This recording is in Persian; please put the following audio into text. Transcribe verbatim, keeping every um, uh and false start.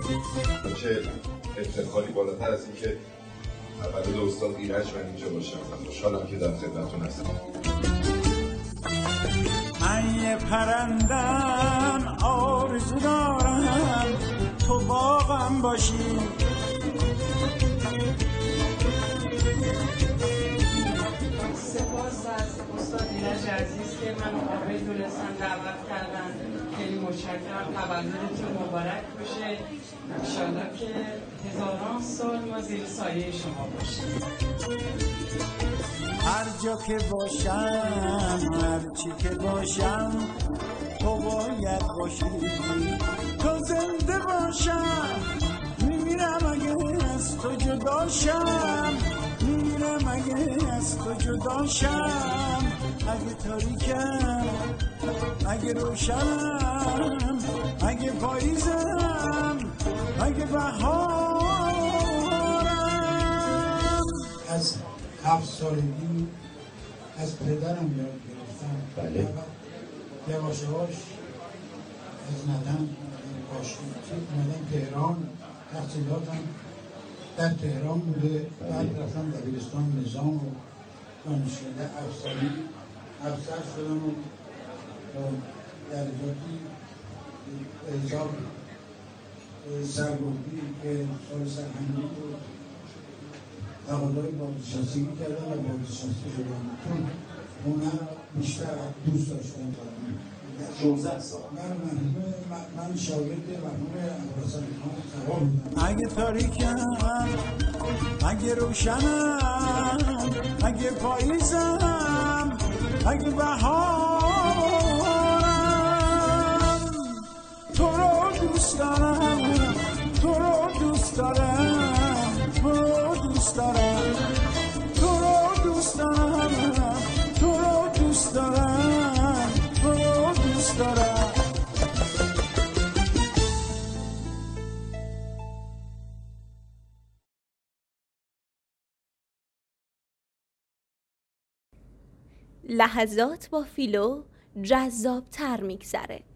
چه افتخاری بالاتر از این که تولد استاد ایرج من اینجا باشم و خوشحالم که در خدمتتون هستم. من یه پرندم آرزو دارم تو باغم باشی، سپاس از استاد ایرج عزیز که من آقای دولستان دعوت کردن. خیلی متشکرم. تولدتون مبارک باشه. انشالله که هزاران سال ما زیر سایه شما باشیم. هر جا که باشم هر چی که باشم تو باید باشی، تو زنده باشم میمیرم اگه از تو جداشم، میمیرم اگه از تو جداشم، اگه تاریکم اگه روشنم، اگه پاییزم اگه بهارم. از هفت سالگی از پدرم یاد گرفتم. بله. یواش یواش از ندم باشی اومدم تهران، تحصیلاتم در تهران بوده. بعد رفتم دبیرستان نظام و دانشکده افسری افسر شدم و درجاتی اعزام سرگردی که سال سرهنگی بود تقاضای بازنشستگی کردم و بازنشسته شدم، چون هنر بیشتر دوست داشتم. شانزده سال من من شاگرد مرحوم ابوالحسن خان سوار بودم. اگه تاریکم اگه روشنم اگه پاییزم اگه بهارم، تو رو دوست دارم تو رو دوست دارم تو رو دوست دارم تو رو دوست دارم تو رو دوست دارم تو رو دوست دارم. لحظات با فیلو جذاب‌تر میگذره.